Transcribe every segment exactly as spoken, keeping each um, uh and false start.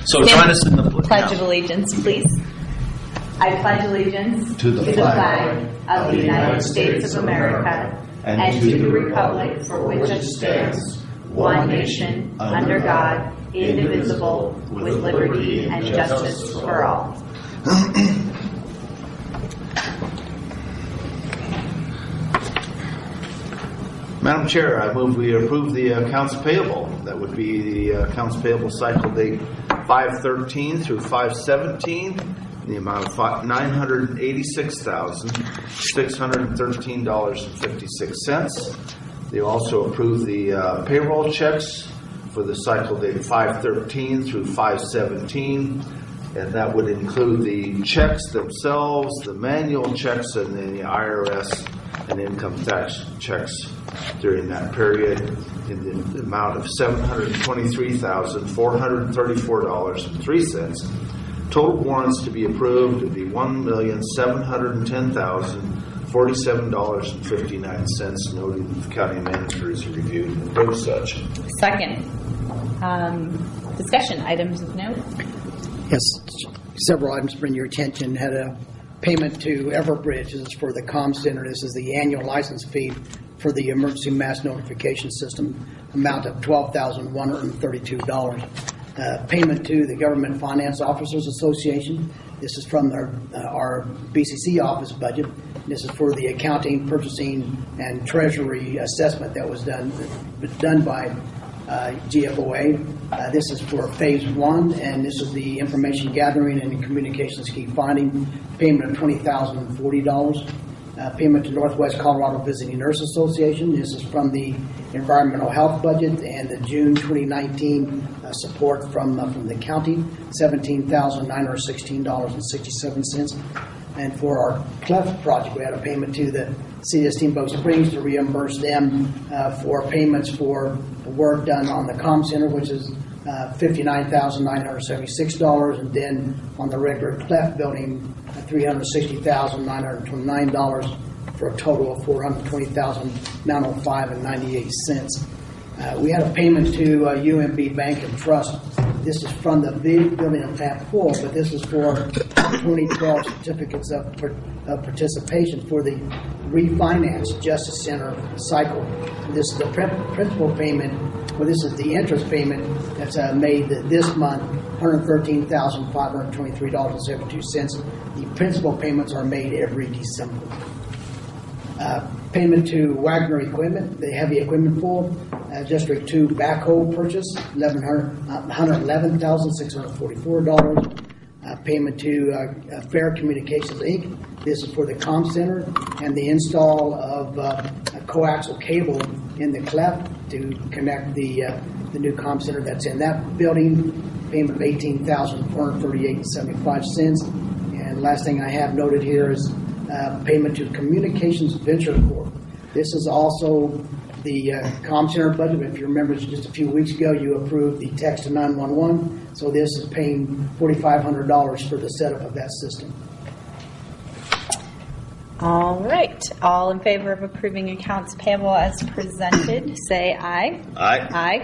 So join us in the Pledge of Allegiance, please. I pledge allegiance to the to flag the flag of the United States of America and, and to the republic for which it stands, one nation, under God, indivisible, with liberty and justice for all. Madam Chair, I move we approve the accounts payable. That would be the accounts payable cycle date five thirteen through five seventeen, in the amount of nine hundred eighty-six thousand six hundred thirteen dollars and fifty-six cents. They also approve the uh, payroll checks for the cycle date five thirteen through five seventeen, and that would include the checks themselves, the manual checks, and then the I R S and income tax checks during that period in the amount of seven hundred twenty-three thousand four hundred thirty-four dollars and three cents. Total warrants to be approved would be one million seven hundred ten thousand forty-seven dollars and fifty-nine cents, noting that the county manager has reviewed and approved such. Second. Um, discussion items of note. Yes, several items bring your attention. Had a payment to Everbridge. This is for the comm center. This is the annual license fee for the emergency mass notification system, amount of twelve thousand one hundred thirty-two dollars. Uh, payment to the Government Finance Officers Association. This is from their, uh, our B C C office budget. This is for the accounting, purchasing, and treasury assessment that was done done by uh, G F O A. Uh, this is for phase one, and this is the information gathering and communications key finding. Payment of twenty thousand forty dollars. Uh, payment to Northwest Colorado Visiting Nurse Association. This is from the environmental health budget and the June twenty nineteen uh, support from uh, from the county, seventeen thousand nine hundred sixteen dollars and sixty-seven cents. And for our C L E F project, we had a payment to the City of Steamboat Springs to reimburse them uh, for payments for the work done on the comm center, which is uh, fifty-nine thousand nine hundred seventy-six dollars, and then on the regular C L E F building, uh, three hundred sixty thousand nine hundred twenty-nine dollars, for a total of four hundred twenty thousand nine hundred five dollars and ninety-eight cents. Uh, we had a payment to uh, U M B Bank and Trust. This is from the big building of Plant four, but this is for twenty twelve certificates of, of participation for the refinance Justice Center cycle. This is the principal payment, well, this is the interest payment that's uh, made this month, one hundred thirteen thousand five hundred twenty-three dollars and seventy-two cents. The principal payments are made every December. Uh, payment to Wagner Equipment, the heavy equipment pool, uh, District two backhoe purchase, one hundred eleven thousand six hundred forty-four dollars. Uh, payment to uh, uh, Fair Communications Incorporated. This is for the comm center and the install of uh, a coaxial cable in the C L E F to connect the uh, the new comm center that's in that building. Payment of eighteen thousand four hundred thirty-eight dollars and seventy-five cents. And last thing I have noted here is Uh, payment to Communications Venture Corp. This is also the uh, comm center budget. If you remember, just a few weeks ago, you approved the text to nine one one. So this is paying four thousand five hundred dollars for the setup of that system. All right. All in favor of approving accounts payable as presented, say aye. Aye. Aye.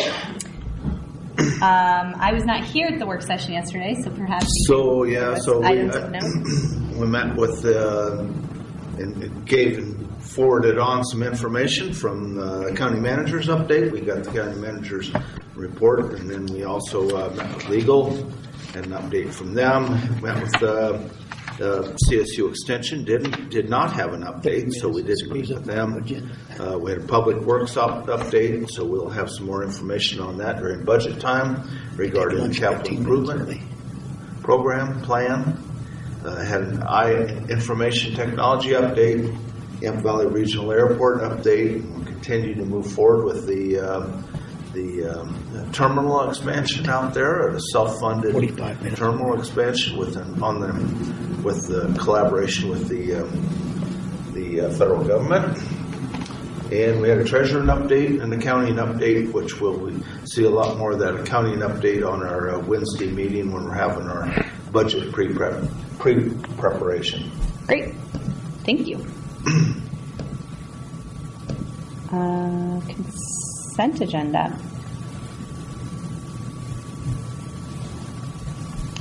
Um, I was not here at the work session yesterday, so perhaps So yeah, so we, items uh, of note. we met with uh, and gave and forwarded on some information from the county manager's update. We got the county manager's report, and then we also uh, met with legal and an update from them. Met with uh, uh, C S U Extension. Didn't did not have an update, so we didn't meet with them. Uh, we had a public works up, update, so we'll have some more information on that during budget time regarding the capital improvement program plan. Uh, had an I information technology update, Yamp Valley Regional Airport update. We'll continue to move forward with the uh, the um, terminal expansion out there, a self-funded terminal expansion with an, on the with the collaboration with the um, the uh, federal government. And we had a treasurer update and accounting update, which we'll see a lot more of that accounting update on our uh, Wednesday meeting when we're having our budget pre-prep pre-preparation. Great. Thank you. uh, consent agenda.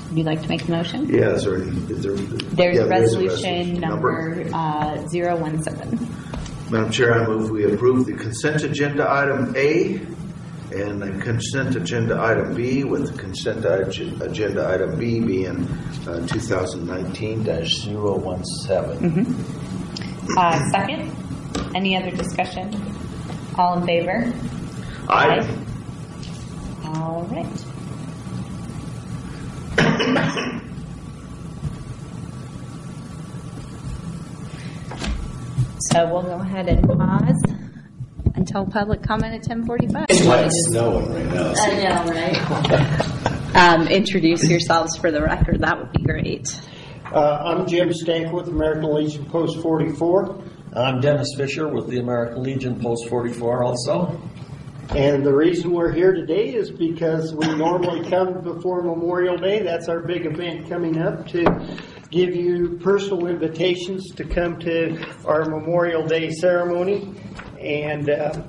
Would you like to make the motion? Yeah, is there any, is there, There's yeah, there is a resolution number uh, zero one seven. Madam Chair, I move we approve the consent agenda item A and the consent agenda item B, with the consent ag- agenda item B being uh, twenty nineteen dash zero one seven. Mm-hmm. Uh, second. Any other discussion? All in favor? Aye. All right. So we'll go ahead and pause until public comment at ten forty-five. It's like snowing right now. So. I know, right? um, introduce yourselves for the record. That would be great. Uh, I'm Jim Stank with American Legion Post forty-four. I'm Dennis Fisher with the American Legion Post forty-four also. And the reason we're here today is because we normally come before Memorial Day. That's our big event coming up, to give you personal invitations to come to our Memorial Day ceremony. And uh,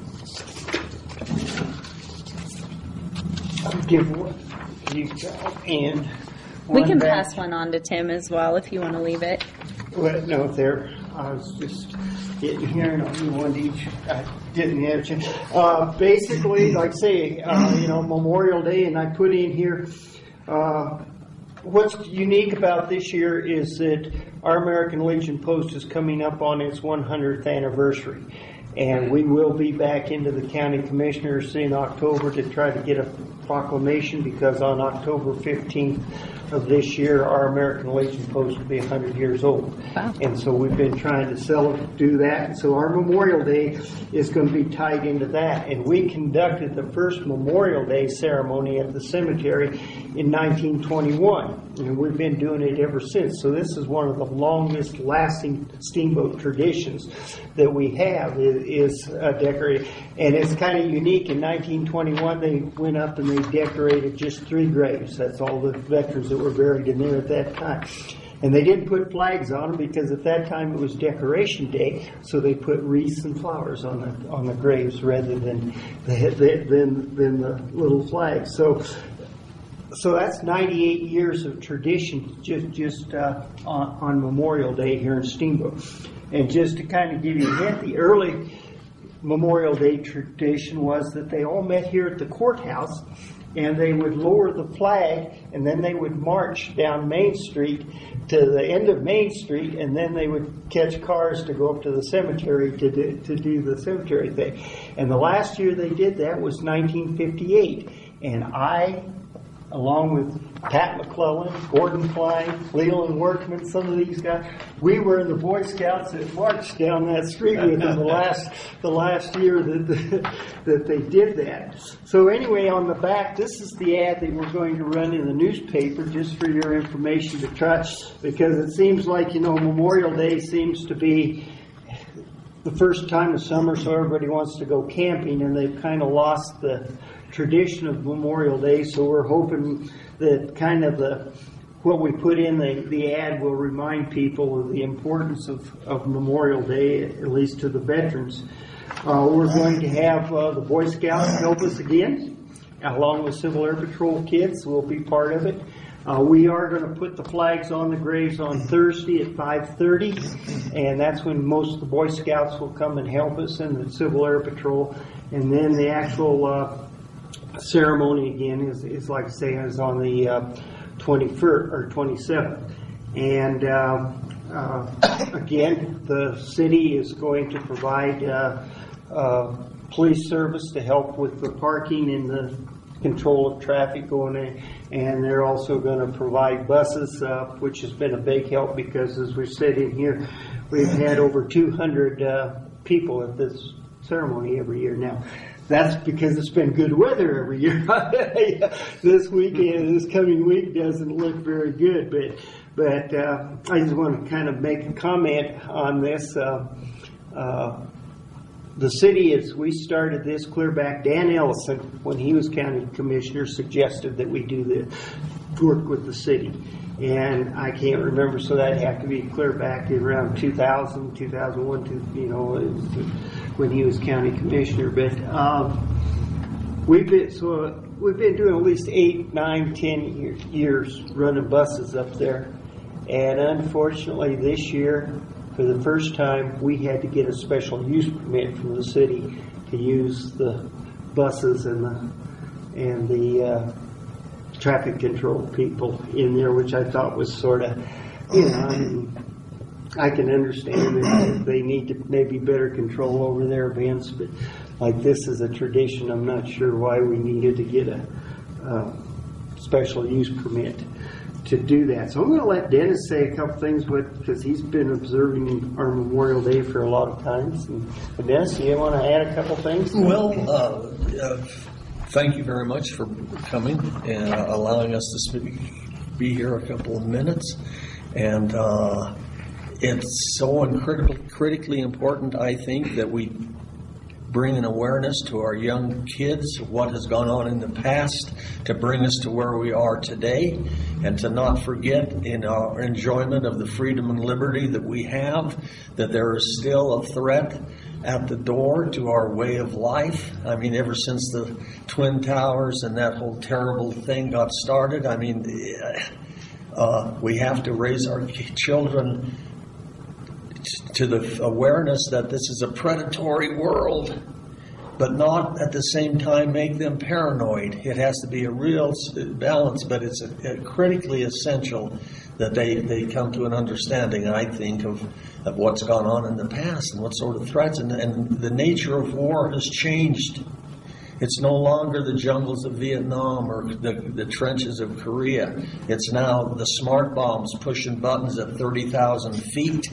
I'll give one to you guys, and We can back. pass one on to Tim as well if you want to leave it. Well, no, there. I was just getting here, and I'll do one to each. I didn't have a chance. Uh, basically, like I say, uh, you know, Memorial Day, and I put in here. Uh, what's unique about this year is that our American Legion Post is coming up on its one hundredth anniversary. And we will be back into the county commissioners in October to try to get a proclamation, because on October fifteenth of this year, our American Legion Post will be one hundred years old. Wow. And so we've been trying to sell, do that. And so our Memorial Day is going to be tied into that. And we conducted the first Memorial Day ceremony at the cemetery in nineteen twenty-one. And we've been doing it ever since. So this is one of the longest lasting steamboat traditions that we have, is, is uh, decorated. And it's kind of unique. In nineteen twenty-one, they went up and they decorated just three graves. That's all the veterans that were buried in there at that time. And they didn't put flags on them, because at that time it was Decoration Day, so they put wreaths and flowers on the on the graves rather than the, the, than than the little flags. So. So that's ninety-eight years of tradition just just uh, on, on Memorial Day here in Steamboat. And just to kind of give you a hint, the early Memorial Day tradition was that they all met here at the courthouse, and they would lower the flag, and then they would march down Main Street to the end of Main Street, and then they would catch cars to go up to the cemetery to do, to do the cemetery thing. And the last year they did that was nineteen fifty-eight, and I, along with Pat McClellan, Gordon Klein, Leland Workman, some of these guys, we were in the Boy Scouts that marched down that street with them the last the last year that the, that they did that. So anyway, on the back, this is the ad that we're going to run in the newspaper, just for your information to try, because it seems like, you know, Memorial Day seems to be the first time of summer, so everybody wants to go camping, and they've kind of lost the tradition of Memorial Day. So we're hoping that kind of the what we put in the, the ad will remind people of the importance of, of Memorial Day, at least to the veterans. Uh, we're going to have uh, the Boy Scouts help us again, along with Civil Air Patrol kids will be part of it. Uh, we are going to put the flags on the graves on Thursday at five thirty, and that's when most of the Boy Scouts will come and help us, and the Civil Air Patrol. And then the actual uh, ceremony again is, is like I say, is on the uh, twenty-first or twenty-seventh. And uh, uh, again, the city is going to provide uh, uh, police service to help with the parking and the control of traffic going in. And they're also going to provide buses, uh, which has been a big help, because as we've said in here, we've had over two hundred uh, people at this ceremony every year now. That's because it's been good weather every year. This weekend, this coming week doesn't look very good, but but uh, I just want to kind of make a comment on this. Uh, uh, the city, as we started this clear back, Dan Ellison, when he was county commissioner, suggested that we do the work with the city. And I can't remember, so that'd have to be clear back in around two thousand, two thousand one, two, you know, when he was county commissioner. But um, we've been so uh, we've been doing at least eight, nine, ten year, years running buses up there, and unfortunately this year, for the first time, we had to get a special use permit from the city to use the buses and the and the uh, traffic control people in there, which I thought was sort of, you know, I mean, I can understand that they need to maybe better control over their events, but like this is a tradition. I'm not sure why we needed to get a uh, special use permit to do that. So I'm going to let Dennis say a couple things with, because he's been observing our Memorial Day for a lot of times. And Dennis, do you want to add a couple things? Well, uh, uh, thank you very much for coming and uh, allowing us to speak, be here a couple of minutes. And uh, it's so critical, critically important, I think, that we bring an awareness to our young kids of what has gone on in the past to bring us to where we are today, and to not forget in our enjoyment of the freedom and liberty that we have that there is still a threat at the door to our way of life. I mean, ever since the Twin Towers and that whole terrible thing got started, I mean, uh, we have to raise our children to the awareness that this is a predatory world, but not at the same time make them paranoid. It has to be a real balance, but it's a, a critically essential that they, they come to an understanding, I think, of, of what's gone on in the past and what sort of threats. And, and the nature of war has changed. It's no longer the jungles of Vietnam or the, the trenches of Korea. It's now the smart bombs pushing buttons at thirty thousand feet.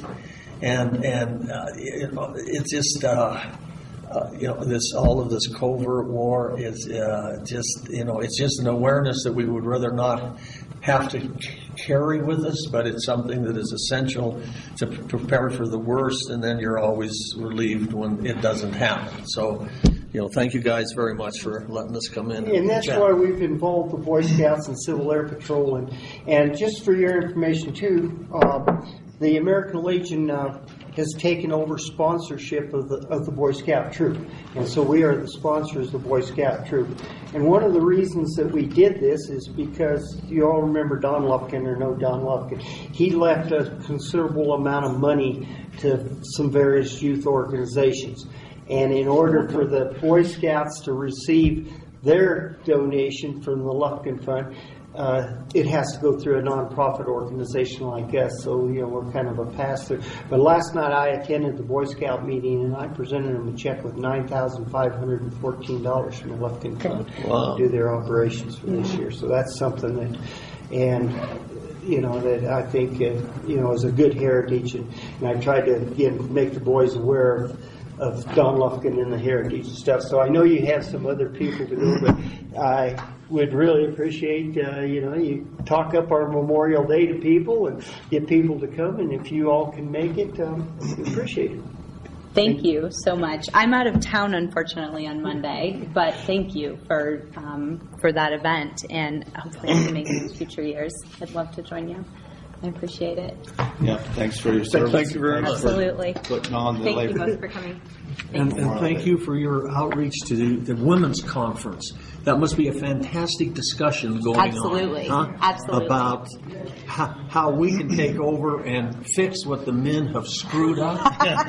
And and uh, it, it's just uh, uh, you know this all of this covert war is uh, just you know it's just an awareness that we would rather not have to carry with us, but it's something that is essential to prepare for the worst, and then you're always relieved when it doesn't happen. So, you know, thank you guys very much for letting us come in. And that's chat. why we've involved the Boy Scouts and Civil Air Patrol, and and just for your information too. Um, The American Legion uh, has taken over sponsorship of the of the Boy Scout troop, and so we are the sponsors of the Boy Scout troop. And one of the reasons that we did this is because you all remember Don Lufkin, or know Don Lufkin. He left a considerable amount of money to some various youth organizations, and in order for the Boy Scouts to receive their donation from the Lufkin Fund, Uh, it has to go through a nonprofit organization like us, so you know we're kind of a pass-through. But last night I attended the Boy Scout meeting, and I presented them a check with nine thousand five hundred and fourteen dollars from the Lufkin Fund Wow. to do their operations for this year. So that's something that, and you know that I think uh, you know is a good heritage, and, and I tried to again make the boys aware of. of Don Lufkin and the heritage and stuff. So I know you have some other people to do, but I would really appreciate, uh, you know, you talk up our Memorial Day to people and get people to come, and if you all can make it, um, we appreciate it. Thank you so much. I'm out of town, unfortunately, on Monday, but thank you for um, for that event, and hopefully I can make it in future years. I'd love to join you. I appreciate it. Yeah, thanks for your service. Thank you very much. Absolutely. Putting on the Thank you labor. both for coming. And, and thank you for your outreach to the, the women's conference. That must be a fantastic discussion going Absolutely. on. Huh? Absolutely. About how, how we can take over and fix what the men have screwed up.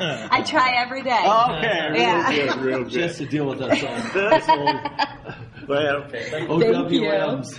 I try every day. Okay, real Yeah. good, real good. Just to deal with that. That's all. Well, okay. O W Ms.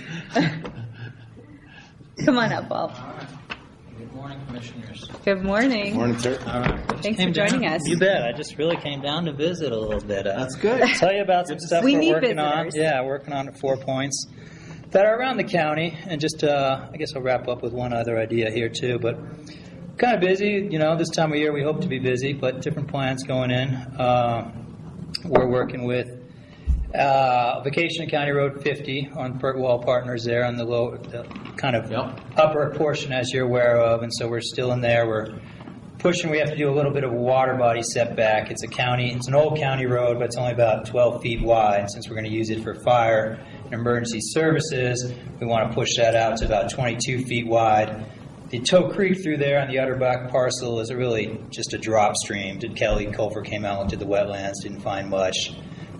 Come on up, Bob. Good morning, Commissioners. Good morning. Morning, sir. All right. Thanks Came for joining down- us. You bet. I just really came down to visit a little bit. Uh, That's good. Tell you about some stuff We we're need working on. visitors. Yeah, working on at Four Points that are around the county. And just, uh, I guess I'll wrap up with one other idea here, too. But kind of busy. You know, this time of year we hope to be busy, but different plans going in. Uh, we're working with Uh, Vacation County Road fifty on Pertwall Partners there on the low, the kind of Yep. upper portion, as you're aware of, and so we're still in there. We're pushing. We have to do a little bit of a water body setback. It's a county. It's an old county road, but it's only about twelve feet wide. Since we're going to use it for fire and emergency services, we want to push that out to about twenty-two feet wide. The Toe Creek through there on the Utterback parcel is a really just a drop stream. Did Kelly Culver came out, looked at the wetlands, didn't find much.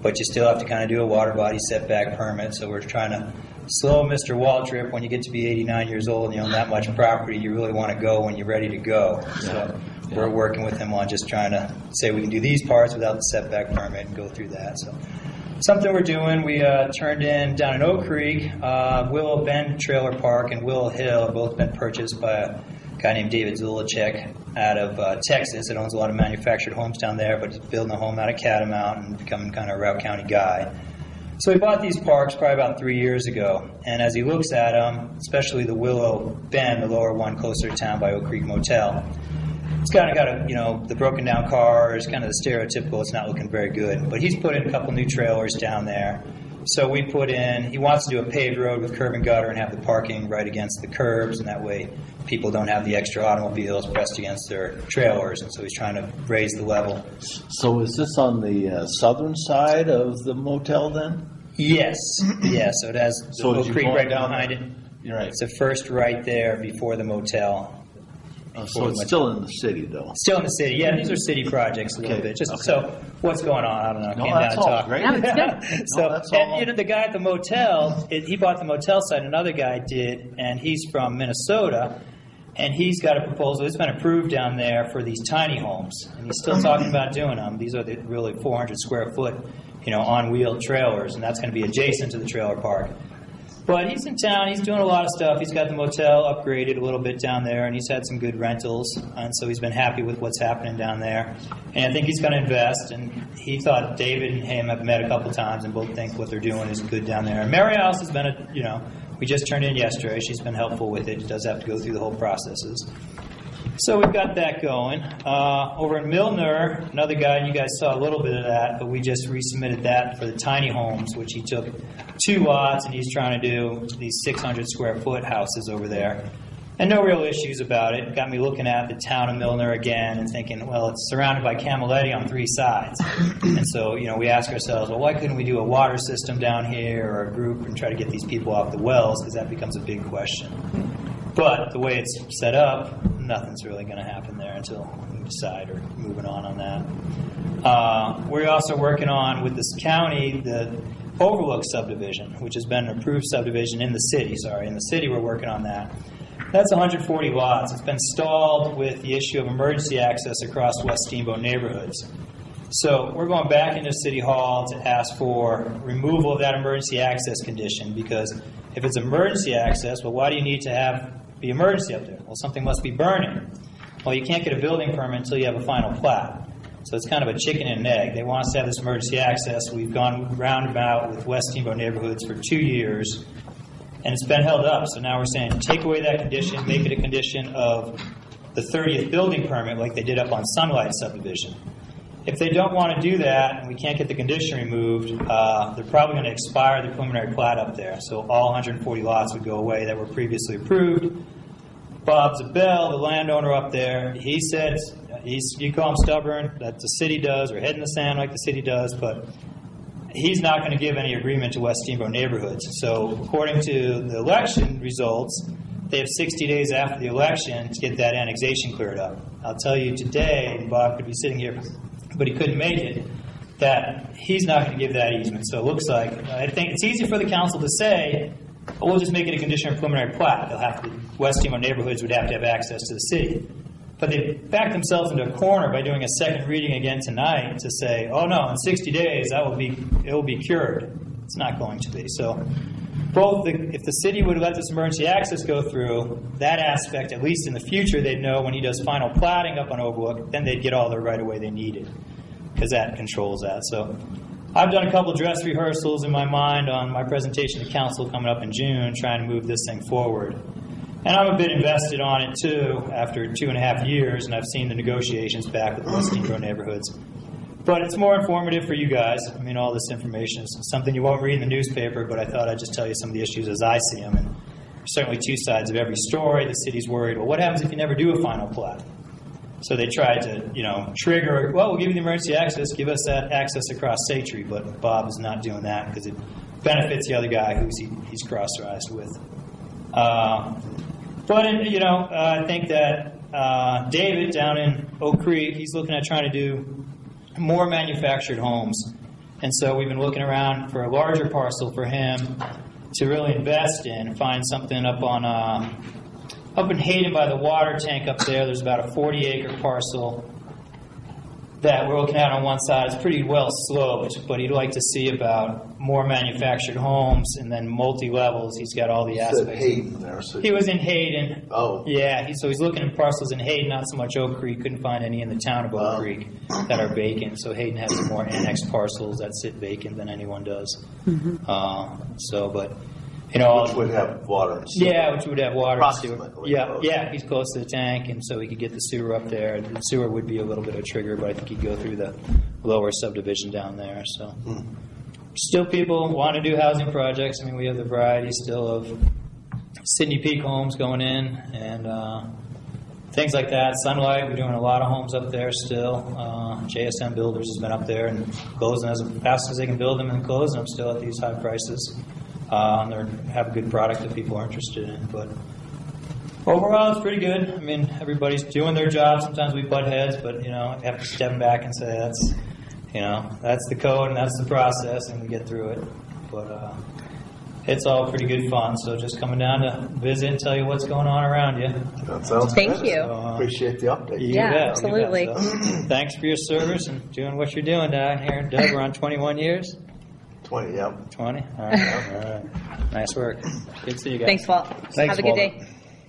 but you still have to kind of do a water body setback permit. So we're trying to slow Mister Waltrip. When you get to be eighty-nine years old and you own that much property, you really want to go when you're ready to go. So yeah. We're working with him on just trying to say we can do these parts without the setback permit and go through that. So something we're doing. We uh, turned in down in Oak Creek, uh, Willow Bend Trailer Park and Willow Hill have both been purchased by a guy named David Zulacek out of uh, Texas. It owns a lot of manufactured homes down there, but he's building a home out of Catamount and becoming kind of a Routt County guy. So he bought these parks probably about three years ago, and as he looks at them, especially the Willow Bend, the lower one closer to town by Oak Creek Motel, it's kind of got a, you know, the broken down cars, kind of the stereotypical, it's not looking very good. But he's put in a couple new trailers down there. So we put in, he wants to do a paved road with curb and gutter and have the parking right against the curbs, and that way people don't have the extra automobiles pressed against their trailers, and so he's trying to raise the level. So is this on the uh, southern side of the motel then? Yes, yeah, so it has the So Oak as you Creek go right down behind there- it. You're right. It's the first right there before the motel. Oh, so it's still in the city, though. Still in the city, yeah. These are city projects a little Okay, bit. Just okay. so, what's going on? I don't know. I No, came that's down to all talk. great. No, it's good. so, No, that's all- and you know, the guy at the motel, it, he bought the motel site. Another guy did, and he's from Minnesota, and he's got a proposal. It's been approved down there for these tiny homes, and he's still talking about doing them. These are the really four hundred square foot, you know, on wheeled trailers, and that's going to be adjacent to the trailer park. But he's in town. He's doing a lot of stuff. He's got the motel upgraded a little bit down there, and he's had some good rentals, and so he's been happy with what's happening down there. And I think he's going to invest. And he thought David and him have met a couple times, and both think what they're doing is good down there. And Mary Alice has been, a, you know, we just turned in yesterday. She's been helpful with it. It does have to go through the whole processes. So we've got that going. Uh, over in Milner, another guy, and you guys saw a little bit of that, but we just resubmitted that for the tiny homes, which he took two lots, and he's trying to do these six hundred square foot houses over there. And no real issues about it. Got me looking at the town of Milner again and thinking, well, it's surrounded by Camaletti on three sides. And so, you know, we ask ourselves, well, why couldn't we do a water system down here or a group and try to get these people off the wells? Because that becomes a big question. But the way it's set up, nothing's really going to happen there until we decide or moving on on that. Uh, we're also working on, with this county, the Overlook subdivision, which has been an approved subdivision in the city. Sorry, in the city we're working on that. That's one hundred forty lots. It's been stalled with the issue of emergency access across West Steamboat neighborhoods. So we're going back into City Hall to ask for removal of that emergency access condition, because if it's emergency access, well, why do you need to have the emergency up there? Well, something must be burning. Well, you can't get a building permit until you have a final plat. So it's kind of a chicken and an egg. They want us to have this emergency access. We've gone roundabout with West Steamboat neighborhoods for two years, and it's been held up. So now we're saying take away that condition, make it a condition of the thirtieth building permit like they did up on Sunlight subdivision. If they don't want to do that and we can't get the condition removed, uh, they're probably going to expire the preliminary plat up there. So all one hundred forty lots would go away that were previously approved. Bob Zabel, the landowner up there, he said, he's, you call him stubborn, that the city does, or head in the sand like the city does, but he's not going to give any agreement to West Steamboat neighborhoods. So according to the election results, they have sixty days after the election to get that annexation cleared up. I'll tell you today, and Bob could be sitting here, but he couldn't make it, that he's not going to give that easement. So it looks like, I think it's easy for the council to say, well, we'll just make it a condition of preliminary plat. They'll have to, West Steamboat neighborhoods would have to have access to the city. But they backed themselves into a corner by doing a second reading again tonight to say, oh no, in sixty days that will be, it will be cured. It's not going to be. So both, the, if the city would let this emergency access go through, that aspect, at least in the future, they'd know when he does final platting up on Overlook, then they'd get all the right of way they needed, because that controls that. So I've done a couple dress rehearsals in my mind on my presentation to council coming up in June, trying to move this thing forward. And I'm a bit invested on it too, after two and a half years, and I've seen the negotiations back with the West Steamboat neighborhoods. But it's more informative for you guys. I mean, all this information is something you won't read in the newspaper, but I thought I'd just tell you some of the issues as I see them. And there's certainly two sides of every story. The city's worried, well, what happens if you never do a final plat? So they tried to, you know, trigger, well, we'll give you the emergency access, give us that access across Satry, but Bob is not doing that because it benefits the other guy who he, he's cross-rise with. Uh, but, you know, uh, I think that uh, David down in Oak Creek, he's looking at trying to do more manufactured homes. And so we've been looking around for a larger parcel for him to really invest in, find something up on uh, up in Hayden by the water tank up there. There's about a forty acre parcel that we're looking at on one side. It's pretty well sloped, but he'd like to see about more manufactured homes and then multi-levels. He's got all the aspects. Hayden there. So He was in Hayden. Oh. Yeah, he, so he's looking at parcels in Hayden, not so much Oak Creek. Couldn't find any in the town of Oak Wow. Creek that are vacant. So Hayden has some more annexed parcels that sit vacant than anyone does. Uh, so, but, you know. Which would have water and sewer. Yeah, which would have water and sewer. Approximately Yeah, close. yeah, he's close to the tank, and so he could get the sewer up there. The sewer would be a little bit of a trigger, but I think he'd go through the lower subdivision down there. So, Hmm. still people want to do housing projects. I mean, we have the variety still of Sydney Peak homes going in and uh, things like that. Sunlight, we're doing a lot of homes up there still. Uh, J S M Builders has been up there and closing as fast as they can build them and closing them still at these high prices. Uh, they have a good product that people are interested in. But overall, it's pretty good. I mean, everybody's doing their job. Sometimes we butt heads, but, you know, you have to step back and say that's, you know, that's the code and that's the process, and we get through it. But uh, it's all pretty good fun. So just coming down to visit and tell you what's going on around you. That sounds Thank good. you. So, uh, Appreciate the update. you Yeah, bet, you absolutely. bet. So, thanks for your service and doing what you're doing down here. Doug, we're on twenty-one years. twenty, yeah. twenty? All right. All right. Nice work. Good to see you guys. Thanks, Walt. Thanks, Have a good Walt. day.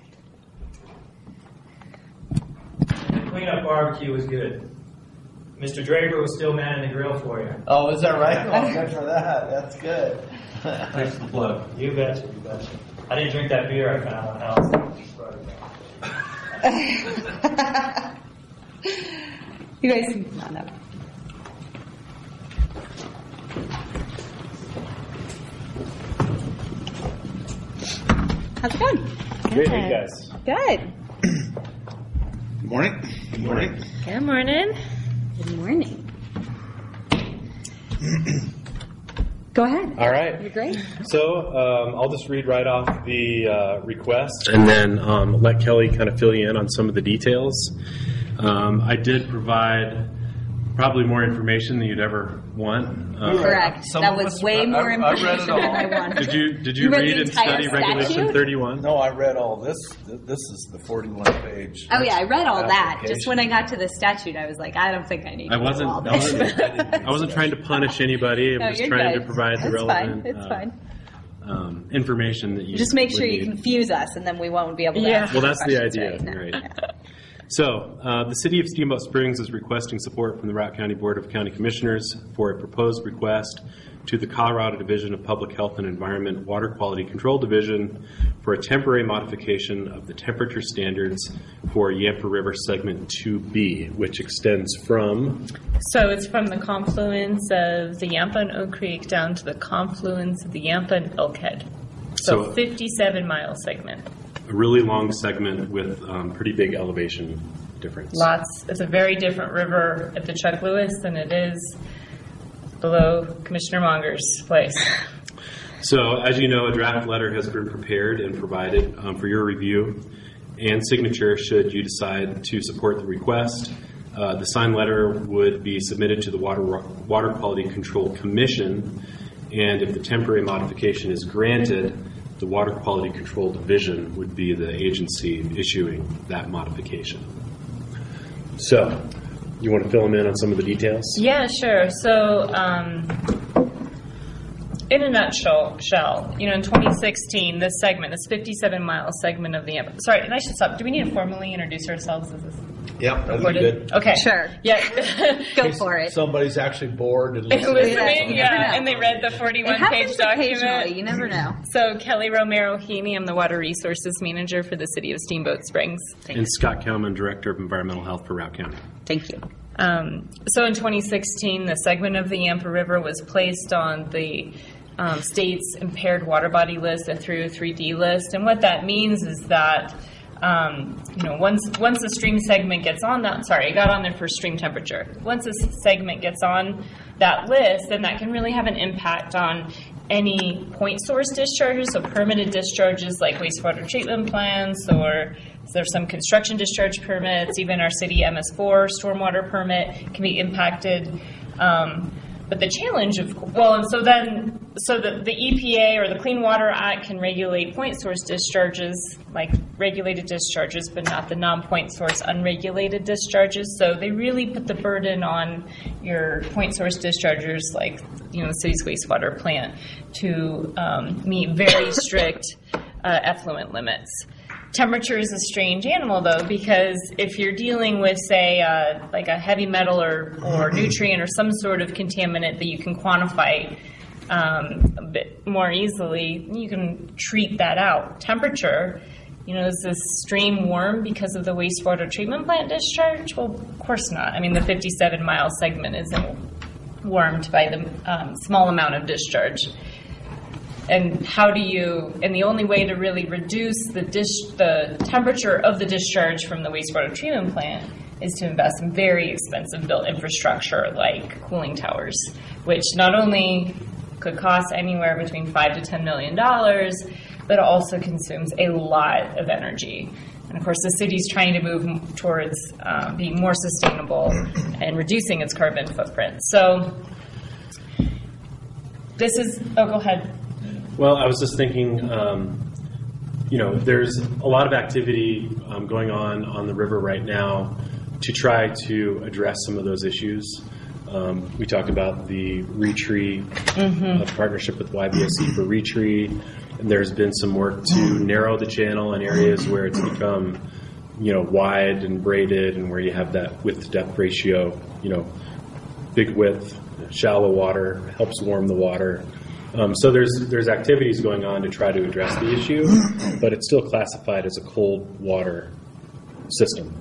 Cleanup barbecue was good. Mister Draper was still manning the grill for you. Oh, is that right? Oh, good for that. That's good. Thanks for the plug. You betcha, you betcha. I didn't drink that beer I found on house. You guys can come on up. How's it going? Good, you guys. Good. Good morning. Good morning. Good morning. Good morning. Go ahead. All right. You're great. So um, I'll just read right off the uh, request and then um, let Kelly kind of fill you in on some of the details. Um, I did provide probably more information than you'd ever want. Uh, Correct. Some that of was us- way I- more I- I read information it all. than I wanted. Did you did you, You read read the and entire study Regulation statute? thirty-one? No, I read all this. This is the forty-one page. Oh yeah, I read all that. application. Just when I got to the statute, I was like, I don't think I need. I to know wasn't. all I this. wasn't, I wasn't trying to punish anybody. No, I'm just you're trying good. to provide the It's relevant fine. It's uh, fine. um, information that you Just make would sure you need. confuse us, and then we won't be able to. Yeah. Ask Well, you that's the questions, idea, right? right. So, uh, the City of Steamboat Springs is requesting support from the Routt County Board of County Commissioners for a proposed request to the Colorado Division of Public Health and Environment Water Quality Control Division for a temporary modification of the temperature standards for Yampa River Segment two B, which extends from So it's from the confluence of the Yampa and Oak Creek down to the confluence of the Yampa and Elkhead. So, So- fifty-seven mile segment. a really long segment with um, pretty big elevation difference. Lots. It's a very different river at the Chuck Lewis than it is below Commissioner Monger's place. So, as you know, a draft letter has been prepared and provided um, for your review and signature should you decide to support the request. Uh, the signed letter would be submitted to the Water, Water Quality Control Commission, and if the temporary modification is granted, the Water Quality Control Division would be the agency issuing that modification. So, you want to fill them in on some of the details? Yeah, sure. So, um, in a nutshell, shell, you know, in twenty sixteen, this segment, this fifty-seven mile segment of the Yampa. Sorry, and I should stop. Do we need to formally introduce ourselves? Is this Yeah, that'd be recorded? good. Okay. Sure. Yeah. Go for it. Somebody's actually bored and Listening, listening. You yeah, never know. and they read the It forty-one happens page occasionally. document. You never know. So Kelly Romero Heaney, I'm the Water Resources Manager for the City of Steamboat Springs. And Scott Kelman, Director of Environmental Health for Routt County. Thank you. Um, so in twenty sixteen, the segment of the Yampa River was placed on the um, state's impaired water body list, a three oh three D list, and what that means is that um, you know once once the stream segment gets on that, sorry, I got on there for stream temperature. Once this segment gets on that list, then that can really have an impact on any point source discharges, so permitted discharges like wastewater treatment plants, or there's some construction discharge permits, even our city M S four stormwater permit can be impacted. Um, but the challenge of, well, and so then, so the, the E P A or the Clean Water Act can regulate point source discharges, like regulated discharges, but not the non-point source unregulated discharges. So they really put the burden on your point source dischargers, like, you know, the city's wastewater plant, to um, meet very strict uh, effluent limits. Temperature is a strange animal, though, because if you're dealing with, say, uh, like a heavy metal or, or nutrient or some sort of contaminant that you can quantify um, a bit more easily, you can treat that out. Temperature, you know, is this stream warm because of the wastewater treatment plant discharge? Well, of course not. I mean, the fifty-seven mile segment isn't warmed by the um, small amount of discharge. And how do you, and the only way to really reduce the dish, the temperature of the discharge from the wastewater treatment plant is to invest in very expensive built infrastructure like cooling towers, which not only could cost anywhere between five to ten million dollars, but also consumes a lot of energy. And of course, the city's trying to move towards uh, being more sustainable and reducing its carbon footprint. So this is, oh, go ahead. Well, I was just thinking, um, you know, there's a lot of activity um, going on on the river right now to try to address some of those issues. Um, we talked about the Retree mm-hmm. uh, partnership with Y B S C for Retree, and there's been some work to narrow the channel in areas where it's become, you know, wide and braided, and where you have that width-to-depth ratio. You know, big width, shallow water helps warm the water. Um, so there's there's activities going on to try to address the issue, but it's still classified as a cold water system.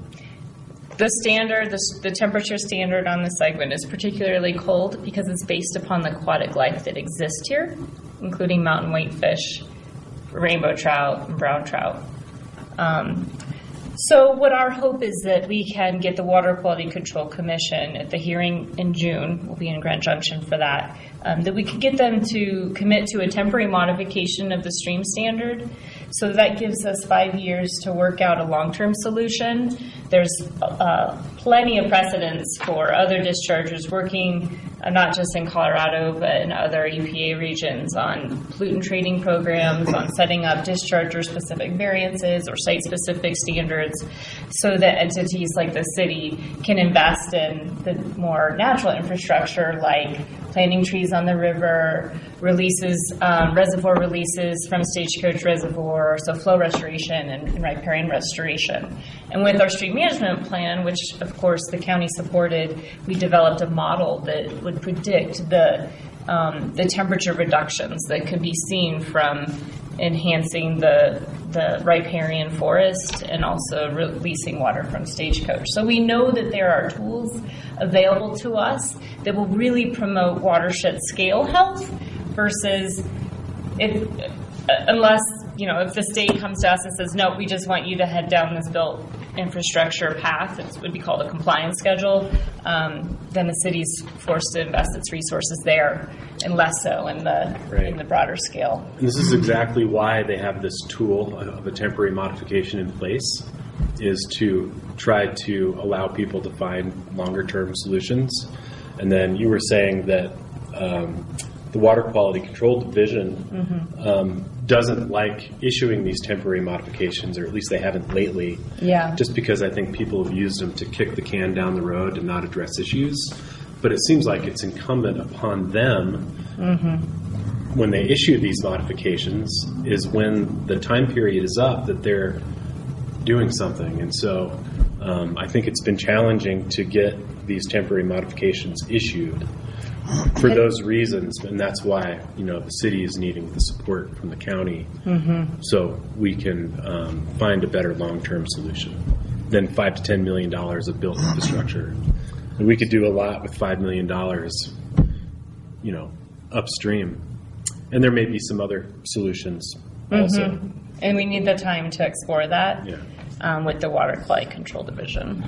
The standard, the, the temperature standard on the segment is particularly cold because it's based upon the aquatic life that exists here, including mountain whitefish, rainbow trout, and brown trout. Um, so what our hope is that we can get the Water Quality Control Commission at the hearing in June, we'll be in Grand Junction for that, um, that we could get them to commit to a temporary modification of the stream standard. So that gives us five years to work out a long-term solution. There's uh, plenty of precedents for other dischargers working, uh, not just in Colorado, but in other E P A regions, on pollutant trading programs, on setting up discharger-specific variances or site-specific standards, so that entities like the city can invest in the more natural infrastructure, like planting trees on the river, releases, um, reservoir releases from Stagecoach Reservoir, so flow restoration and, and riparian restoration. And with our stream management plan, which of course the county supported, we developed a model that would predict the um, the temperature reductions that could be seen from enhancing the the riparian forest and also releasing water from Stagecoach. So we know that there are tools available to us that will really promote watershed scale health versus if, unless, you know, if the state comes to us and says, no, we just want you to head down this built infrastructure path, it would be called a compliance schedule, um, then the city's forced to invest its resources there and less so in the right. in the broader scale. And this is exactly why they have this tool of a temporary modification in place, is to try to allow people to find longer-term solutions. And then you were saying that um, the Water Quality Control Division mm-hmm. um, doesn't like issuing these temporary modifications, or at least they haven't lately. Yeah. Just because I think people have used them to kick the can down the road and not address issues. But it seems like it's incumbent upon them mm-hmm. when they issue these modifications is when the time period is up that they're doing something. And so um, I think it's been challenging to get these temporary modifications issued for those reasons, and that's why, you know, the city is needing the support from the county mm-hmm. so we can um, find a better long-term solution than five to ten million dollars of built infrastructure. And we could do a lot with five million dollars, you know, upstream. And there may be some other solutions mm-hmm. also. And we need the time to explore that yeah. um, with the Water Quality Control Division.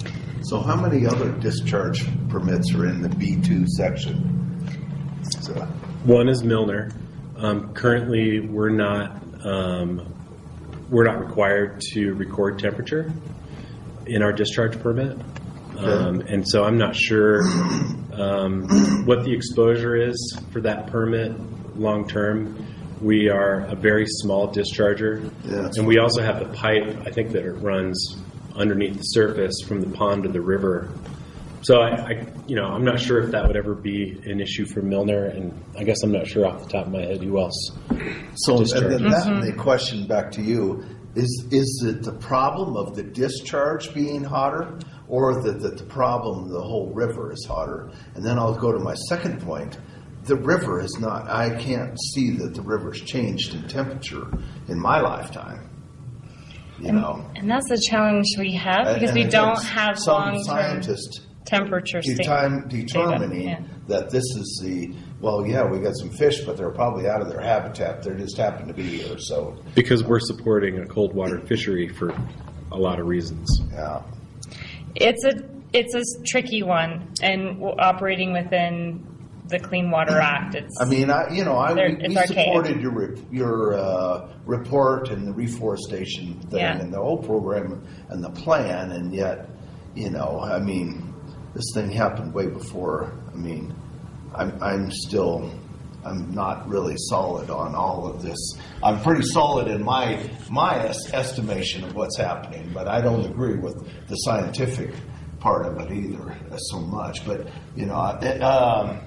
So how many other discharge permits are in the B two section? So. One is Milner. Um, currently, we're not um, we're not required to record temperature in our discharge permit. Um, and so I'm not sure um, what the exposure is for that permit long term. We are a very small discharger, Yeah, and we also have the pipe, I think, that it runs underneath the surface from the pond to the river. So I, I, you know, I'm not sure if that would ever be an issue for Milner, and I guess I'm not sure off the top of my head who else. So, and then that, Mm-hmm. the question back to you is: is it the problem of the discharge being hotter, or that the, the problem the whole river is hotter? And then I'll go to my second point. The river is not. I can't see that the river's changed in temperature in my lifetime. You know, And that's the challenge we have because And we again, don't have some long-term scientists temperature sta- Determ- determining yeah. that this is the, well, yeah, we got some fish, but they're probably out of their habitat. They just happen to be here. So, Because we're supporting a cold water fishery for a lot of reasons. yeah. It's a it's a tricky one, and w- operating within the Clean Water Act, it's. I mean, I, you know, I, They're- we, it's we archaic. supported your re- your uh, report and the reforestation thing Yeah. and the whole program and the plan, and yet, you know, I mean, this thing happened way before. I mean, I'm I'm still, I'm not really solid on all of this. I'm pretty solid in my my es- estimation of what's happening, but I don't agree with the scientific part of it either uh, so much. But you know, it, um,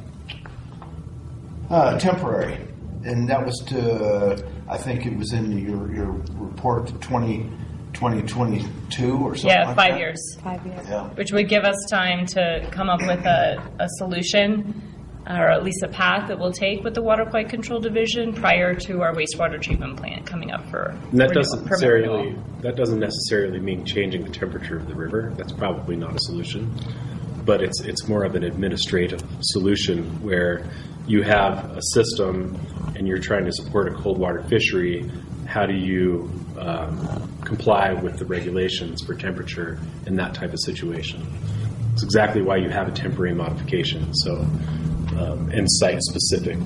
uh, temporary, and that was to, I think it was in your your report to twenty twenty twenty-two or something. Yeah, like five that? years. Five years. Yeah. Which would give us time to come up with a, a solution, or at least a path that we'll take with the Water Quality Control Division prior to our wastewater treatment plant coming up for And that renewal- doesn't permit necessarily renewal. that doesn't necessarily mean changing the temperature of the river. That's probably not a solution. But it's it's more of an administrative solution where you have a system and you're trying to support a cold water fishery. How do you um, comply with the regulations for temperature in that type of situation? It's exactly why you have a temporary modification. So um, and site specific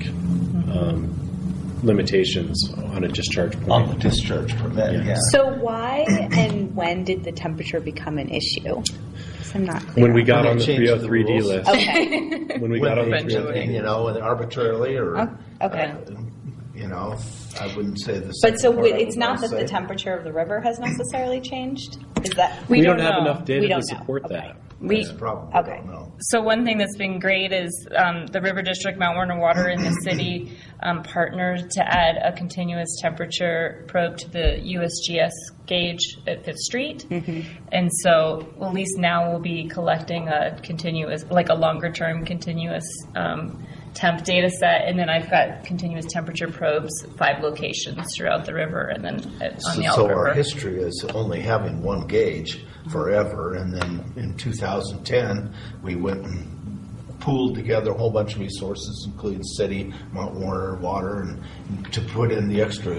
um, limitations on a discharge point. On the discharge permit, Yeah. yeah. So why and when did the temperature become an issue? 'Cause I'm not clear. When we got When on they the changed three oh the three D rules. list. Okay. When we When got on the they- three oh three D you know, and arbitrarily, or Oh, okay. uh, you know, I wouldn't say the. But so second part I it's was not gonna that the say. temperature of the river has necessarily changed? Is that? We, don't, don't have know. enough data We to don't know. support Okay. that. We, That's the problem. Okay. I don't know. So one thing that's been great is um, the River District, Mount Warner Water, and the city um, partnered to add a continuous temperature probe to the U S G S gauge at Fifth Street. And so at least now we'll be collecting a continuous, like a longer term continuous um, temp data set. And then I've got continuous temperature probes, five locations throughout the river and then at, on So, the so Elk our River. history is only having one gauge forever, and then in two thousand ten, we went and pooled together a whole bunch of resources, including city, Mount Warner, water, and to put in the extra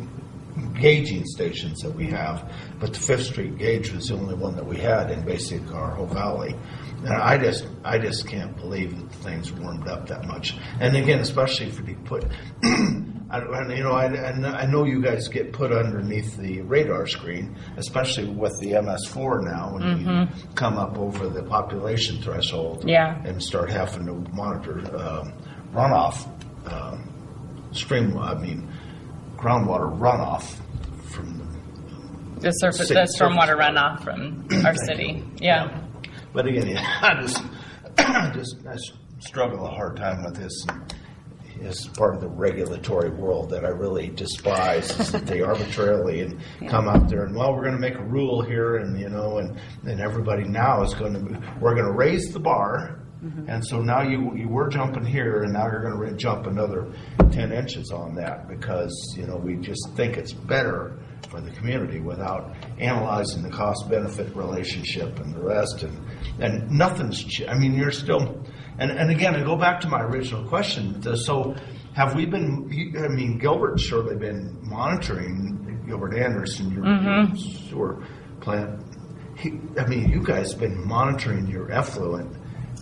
gauging stations that we have. But the Fifth Street gauge was the only one that we had in basically our whole valley. And I just, I just can't believe that things warmed up that much. And again, especially if you put, I, and, you know, I, and I know you guys get put underneath the radar screen, especially with the M S four now, when you come up over the population threshold, Yeah. and start having to monitor um, runoff, um, stream, I mean, groundwater runoff from the The surface, City the surface stormwater water. runoff from our city. Yeah. But again, yeah, I just, I just I s- struggle a hard time with this. As part of the regulatory world that I really despise, is that they arbitrarily and come out there and, well, we're going to make a rule here, and you know, and and everybody now is going to, we're going to raise the bar, and so now you you were jumping here, and now you're going to jump another ten inches on that because you know we just think it's better for the community without analyzing the cost-benefit relationship and the rest, and and nothing's. Ch- I mean, you're still, and and again, I go back to my original question. the- So, have we been? you- I mean, Gilbert's surely been monitoring Gilbert Anderson, your, your sewer plant. He, I mean, you guys have been monitoring your effluent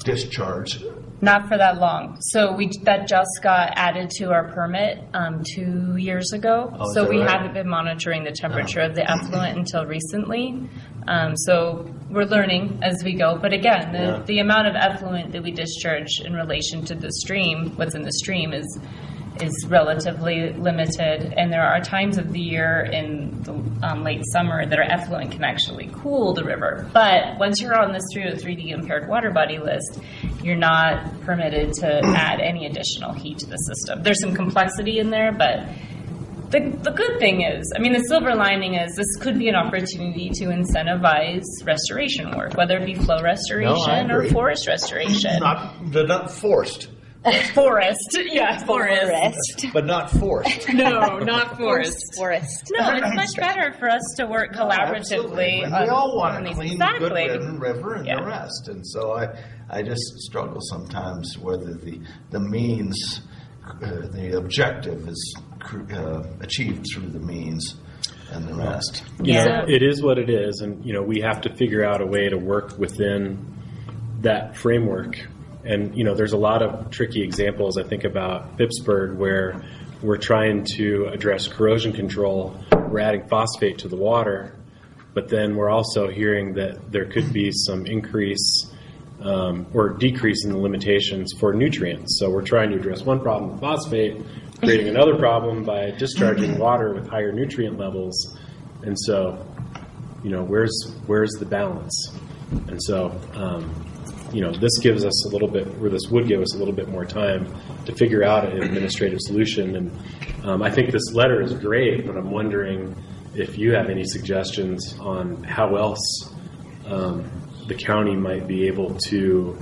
discharge. Not for that long. So we that just got added to our permit um, two years ago. Oh, is so that we right? haven't been monitoring the temperature of the effluent until recently. Um, so we're learning as we go. But again, the, Yeah. the amount of effluent that we discharge in relation to the stream, what's in the stream, is is relatively limited. And there are times of the year in the um, late summer that our effluent can actually cool the river. But once you're on this three oh three D impaired water body list, you're not permitted to add any additional heat to the system. There's some complexity in there, but the, the good thing is, I mean, the silver lining is this could be an opportunity to incentivize restoration work, whether it be flow restoration or agree. forest restoration. Not, they're not forced, Forest, yeah, forest. Forest. but not forced. No, not forest. Forest. No, it's much better for us to work Absolutely. collaboratively. And on- we all on want to these. clean exactly. the good river, river and Yeah. the rest. And so I, I just struggle sometimes whether the, the means, uh, the objective is uh, achieved through the means and the rest. You Yeah. know, it is what it is, and you know we have to figure out a way to work within that framework. And you know, there's a lot of tricky examples. I think about Pittsburgh, where we're trying to address corrosion control. We're adding phosphate to the water, but then we're also hearing that there could be some increase um, or decrease in the limitations for nutrients. So we're trying to address one problem with phosphate, creating another problem by discharging water with higher nutrient levels. And so, you know, where's where's the balance? And so, um, you know, this gives us a little bit, or this would give us a little bit more time to figure out an administrative solution. And um, I think this letter is great, but I'm wondering if you have any suggestions on how else um, the county might be able to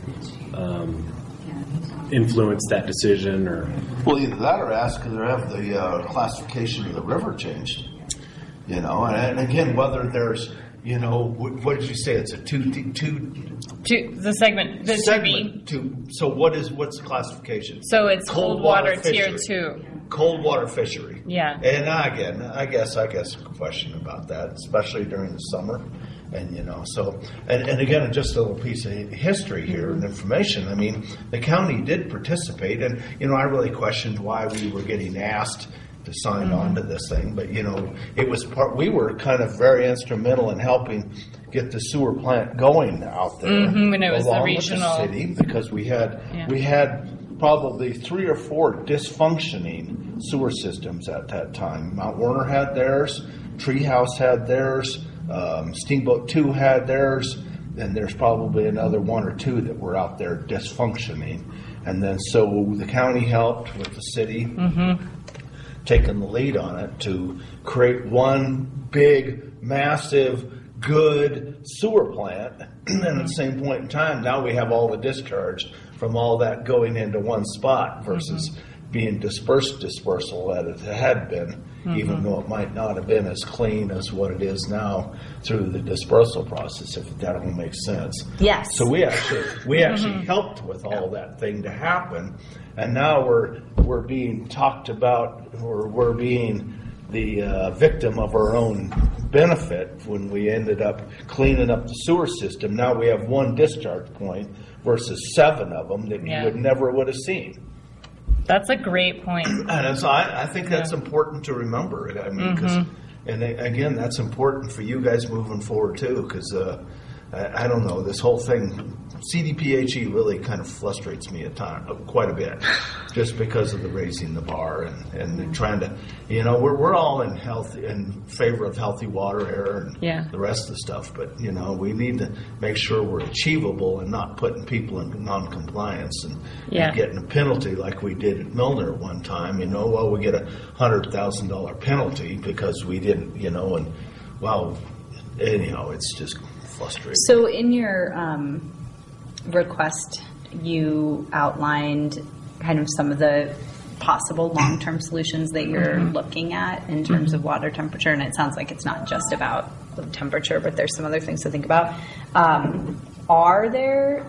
um, influence that decision, or Well, either that or ask or have the uh, classification of the river changed. You know, and, and again, whether there's, you know, what, what did you say? It's a two, two Two, the segment, the two B. segment. Two. So what is what's the classification? So it's cold, water, tier fishery. two. Cold water fishery. Yeah. And again, I guess I guess a question about that, especially during the summer. And you know, so and, and again, just a little piece of history here and information. I mean, the county did participate, and you know, I really questioned why we were getting asked to sign mm-hmm. on to this thing, but you know, it was part. We were kind of very instrumental in helping get the sewer plant going out there, mm-hmm, when it was the along regional with the city, because we had yeah. we had probably three or four dysfunctioning sewer systems at that time. Mount Werner had theirs, Treehouse had theirs, um, Steamboat Two had theirs, and there's probably another one or two that were out there dysfunctioning. And then so the county helped with the city, mm-hmm. taking the lead on it to create one big, massive, good sewer plant. And at the same point in time, now we have all the discharge from all that going into one spot versus mm-hmm. being dispersed dispersal that it had been, mm-hmm. even though it might not have been as clean as what it is now through the dispersal process, if that all makes sense. Yes. So we actually we actually mm-hmm. helped with all that thing to happen, and now we're we're being talked about, or we're being the uh, victim of our own benefit when we ended up cleaning up the sewer system. Now we have one discharge point versus seven of them that yeah. you would never would have seen. That's a great point. And so I, I think that's yeah. important to remember. I mean, cause, mm-hmm. and again, that's important for you guys moving forward too, because uh, I, I don't know, this whole thing, C D P H E really kind of frustrates me at time quite a bit, just because of the raising the bar and, and trying to, you know, we're we're all in health in favor of healthy water, air, and yeah. the rest of the stuff. But you know, we need to make sure we're achievable and not putting people in non-compliance and, yeah. and getting a penalty like we did at Milner one time. You know, well, we get a hundred thousand dollar penalty because we didn't, you know, and well, anyhow, it's just frustrating. So in your um, request, you outlined kind of some of the possible long-term solutions that you're mm-hmm. looking at in terms mm-hmm. of water temperature, and it sounds like it's not just about the temperature, but there's some other things to think about. Um, are there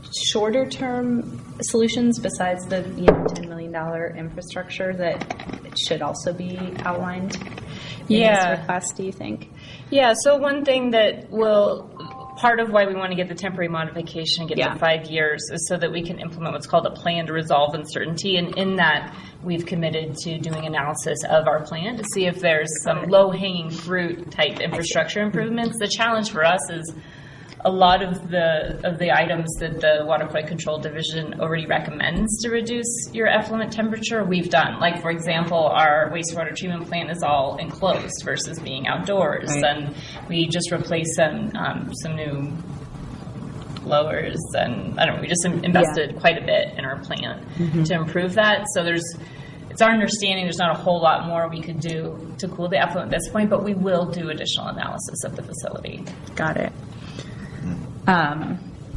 shorter-term solutions besides the you know ten million dollars infrastructure that should also be outlined in yeah. this request, do you think? Yeah, so one thing that will part of why we want to get the temporary modification and get Yeah. to five years is so that we can implement what's called a plan to resolve uncertainty. And in that, we've committed to doing analysis of our plan to see if there's some low-hanging fruit type infrastructure improvements. The challenge for us is a lot of the of the items that the Water Quality Control Division already recommends to reduce your effluent temperature, we've done. Like, for example, our wastewater treatment plant is all enclosed versus being outdoors. Right. And we just replaced some, um, some new blowers, and I don't know, we just invested Yeah. quite a bit in our plant Mm-hmm. to improve that. So there's, it's our understanding there's not a whole lot more we could do to cool the effluent at this point, but we will do additional analysis of the facility. Got it. Um,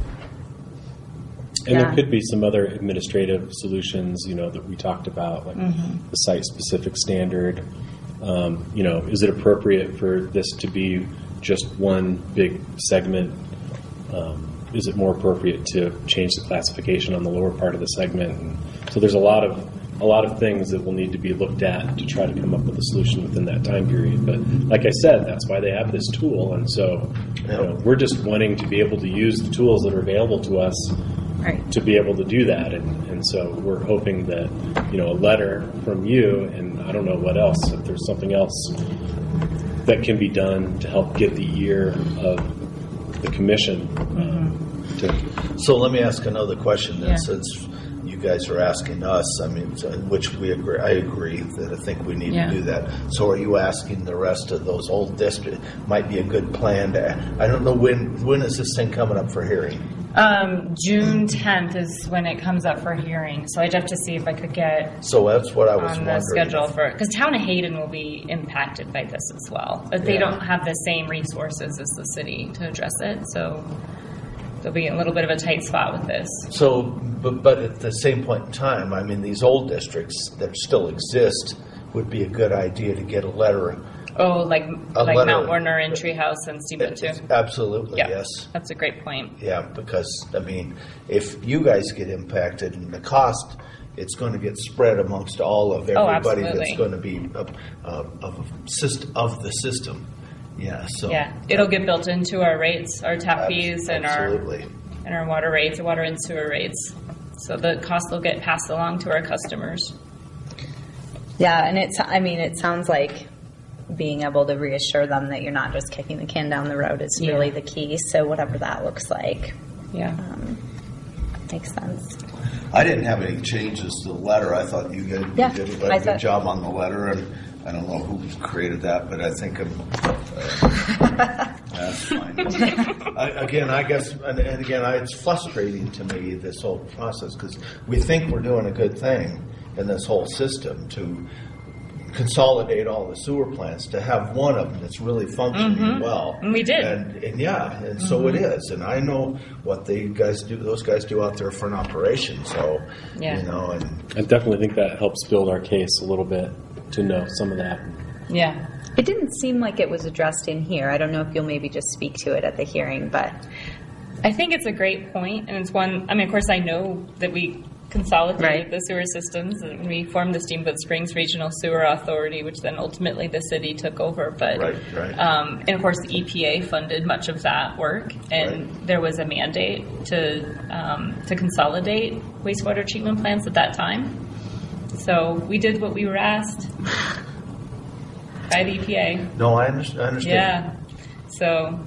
And Yeah. there could be some other administrative solutions, you know, that we talked about, like Mm-hmm. the site-specific standard. Um, you know, is it appropriate for this to be just one big segment? Um, is it more appropriate to change the classification on the lower part of the segment? And so there's a lot of a lot of things that will need to be looked at to try to come up with a solution within that time period. But like I said, that's why they have this tool, and so you know, we're just wanting to be able to use the tools that are available to us right. to be able to do that. And, and so we're hoping that, you know, a letter from you, and I don't know what else, if there's something else that can be done to help get the ear of the commission. Um, to, So let me ask another question then, Yeah. since you guys are asking us, I mean, so- which we agree, I agree that I think we need Yeah. to do that. So are you asking the rest of those old districts, might be a good plan to, I don't know, when, when is this thing coming up for hearing? Um, June tenth is when it comes up for hearing, so I'd have to see if I could get So that's what I was on wondering. the schedule for, because Town of Hayden will be impacted by this as well, but they Yeah. don't have the same resources as the city to address it, so there'll be a little bit of a tight spot with this. So, but, but at the same point in time, I mean, these old districts that still exist would be a good idea to get a letter. Oh, like A like letter- Mount Warner and Treehouse and Steamboat too. Absolutely, Yeah, yes. that's a great point. Yeah, because, I mean, if you guys get impacted and the cost, it's going to get spread amongst all of Oh, everybody that's absolutely. going to be of, of, of, syst- of the system. Yeah, so. Yeah, it'll get built into our rates, our tap fees, and our Absolutely. and our water rates, water and sewer rates. So the cost will get passed along to our customers. Yeah, and it's, I mean, it sounds like being able to reassure them that you're not just kicking the can down the road is Yeah. really the key. So whatever that looks like, Yeah. um, makes sense. I didn't have any changes to the letter. I thought you guys you Yeah, did a I good thought- job on the letter, and I don't know who created that, but I think I'm, uh, that's fine. I, again, I guess, and, and again, I, it's frustrating to me, this whole process, because we think we're doing a good thing in this whole system to consolidate all the sewer plants, to have one of them that's really functioning Mhm. well. And we did. And, and yeah, and so it is. And I know what they guys do, those guys do out there for an operation, so, Yeah. you know, and I definitely think that helps build our case a little bit to know some of that. Yeah. It didn't seem like it was addressed in here. I don't know if you'll maybe just speak to it at the hearing, but I think it's a great point, and it's one. I mean, of course, I know that we consolidated Right. the sewer systems, and we formed the Steamboat Springs Regional Sewer Authority, which then ultimately the city took over. But Right, right. Um, and of course, the E P A funded much of that work, and Right. there was a mandate to um, to consolidate wastewater treatment plants at that time. So we did what we were asked by the E P A. no, I under- I understand. Yeah. So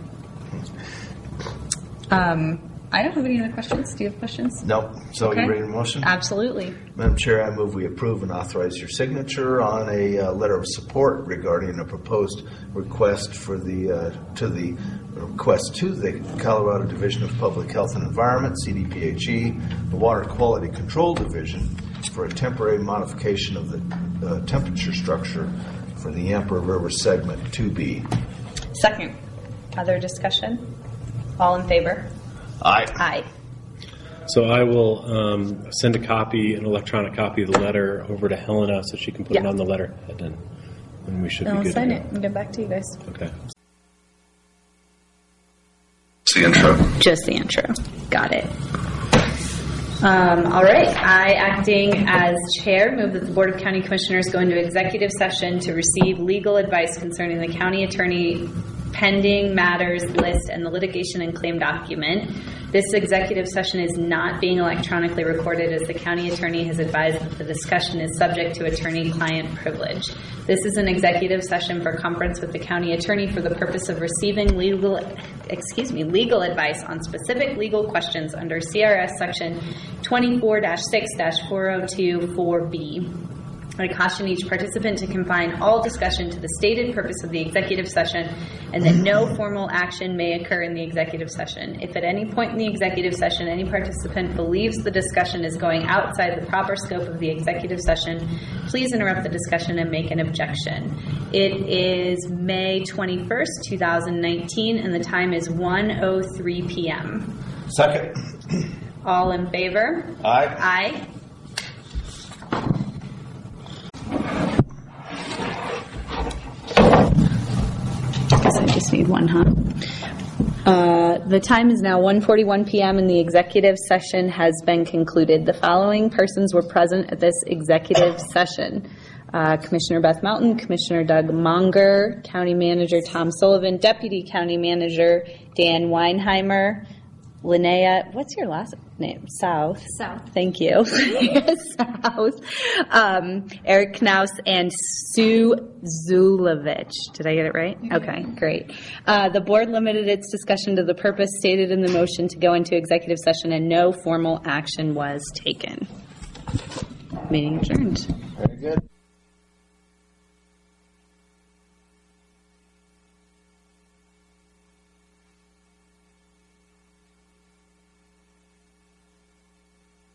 um, I don't have any other questions. Do you have questions? No, so Okay. you ready to motion? Absolutely. Madam Chair, I move we approve and authorize your signature on a uh, letter of support regarding a proposed request for the, uh, to the, request to the Colorado Division of Public Health and Environment, C D P H E, the Water Quality Control Division, for a temporary modification of the uh, temperature structure for the Yampa River segment two B. Second. Other discussion? All in favor? Aye. Aye. So I will um, send a copy, an electronic copy of the letter over to Helena so she can put it Yeah. on the letterhead, and, and we should Then be I'll good sign to it go. and get back to you guys. Okay. The intro. Just the intro. Got it. Um, all right. I, acting as chair, move that the Board of County Commissioners go into executive session to receive legal advice concerning the county attorney pending matters list and the litigation and claim document. This executive session is not being electronically recorded, as the county attorney has advised that the discussion is subject to attorney-client privilege. This is an executive session for conference with the county attorney for the purpose of receiving legal, excuse me, legal advice on specific legal questions under C R S section twenty-four dash six dash four oh two four B. I caution each participant to confine all discussion to the stated purpose of the executive session and that no formal action may occur in the executive session. If at any point in the executive session any participant believes the discussion is going outside the proper scope of the executive session, please interrupt the discussion and make an objection. It is May twenty-first, two thousand nineteen, and the time is one oh three p.m. Second. All in favor? Aye. Aye. I just need one, huh? Uh, the time is now one forty-one p.m. and the executive session has been concluded. The following persons were present at this executive session. Uh, Commissioner Beth Mountain, Commissioner Doug Monger, County Manager Tom Sullivan, Deputy County Manager Dan Weinheimer, Linnea, what's your last name? South. South. Thank you. South. Um, Eric Knaus and Sue Zulovich. Did I get it right? Okay, great. Uh, the board limited its discussion to the purpose stated in the motion to go into executive session, and no formal action was taken. Meeting adjourned. Very good.